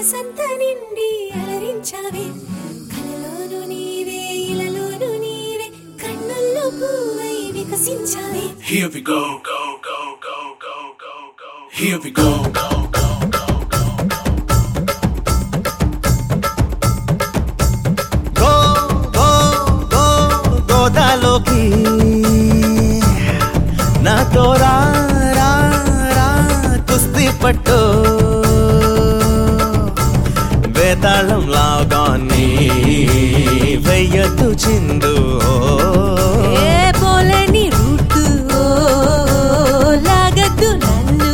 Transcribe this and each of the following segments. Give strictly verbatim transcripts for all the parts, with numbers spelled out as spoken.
మనసంత నిండి అలరించావే కలలోను నీవే ఇలలోను నీవే కన్నుల్లో పూవై వికసించావే. Here we go, go, go, go, go, go, go. Here we go, go, go, go, go, go. Go, go, go, గోదాలోకి నాతో రా రా రా కుస్తీ పట్టు వేతాళం లాగాన్ని వెయ్యతు చిందు ఏ పోలని రూటు లాగద్దు నన్ను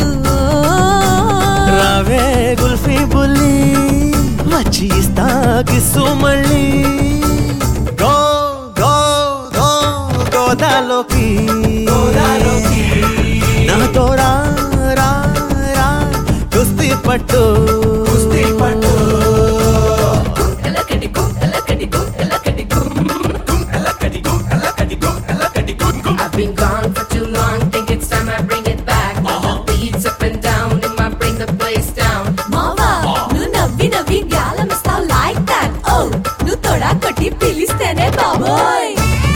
రావే గుల్ఫీ బుల్లి వచ్చి ఇస్తా కిస్సు మళ్ళీ గో గో గో గోదాలోకి నాతో రా రా రా కుస్తీ పట్టు కుస్తీ పట్టు I've been gone for too long, think it's time I bring it back. Uh-huh. The beats up and down, it might bring the place down. మావా నువ్వు నవ్వి నవ్వి గాలమిస్తావు లైక్ దాట్. ఓ నువ్వు తొడా కొట్టి పిలిస్తేనే బాబోయ్.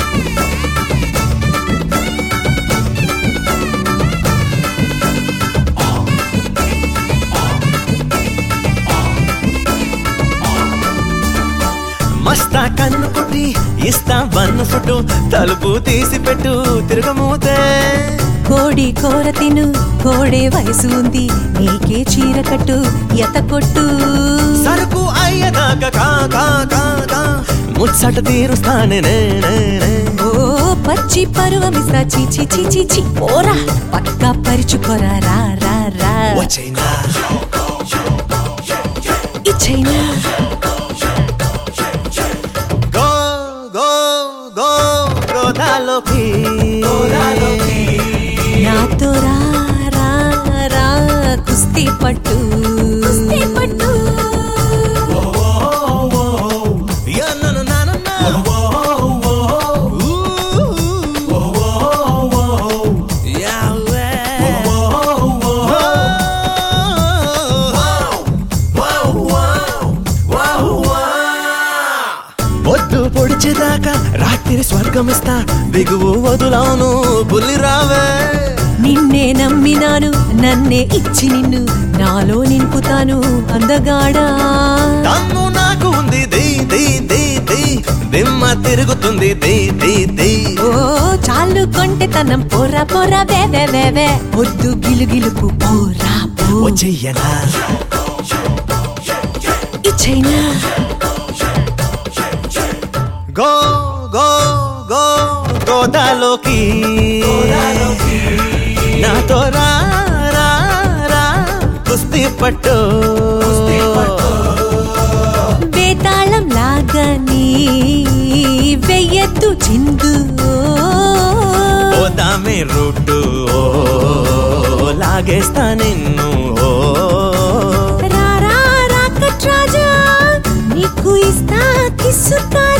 మస్తా కన్ను కొట్టి ఇస్తా వన్ను ఫుట్టు తలుపు తీసి పెట్టు తిరగమూతే కోడి కోర తిను కోడే వయసు ఉంది నీకే చీర కట్టు ఎత కొట్టు సరుకు అయ్యదాకా కా కా కా కా ముచ్చట తీరుస్తానే నే నే నే. ఓ పచ్చి పరువమిస్తా చీచి చీచి చి పోరా పక్కా పరుచుకోరా రా రా రా వచ్చైనా ఇచ్చైనా గో గో గో గోదాలోకి నాతో రా రా రా కుస్తీ పట్టు కుస్తీ పట్టు యా నా నా నా నా నా. యా వే. పొద్దు పొడిచేదాకా రాత్రి స్వర్గమిస్తా దిగువు వదులాను బుల్లి రావే నిన్నే నమ్మినాను నన్నే ఇచ్చి నిన్ను నాలో నింపుతాను అందగాడా తమ్ము నాకు ఉంది దే దే దే దే దిమ్మ తిరుగుతుంది దే దే దే ఓ చాలు కొంటె తనం పోరా పోరా వే వే వే వే పొద్దు గిలు గిలుపు పోరా పో వచ్చేయనా ఇచ్చైనా గో గో గో గోదాలోకి నాతో రా రా రా కుస్తీ పట్టు వేతాళం లాగా నీ వెయ్యద్దు చిందు పోదామే రూటు లాగేస్తా నిన్ను రా రా రాకట్ రాజా నీకు ఇస్తా కిస్సు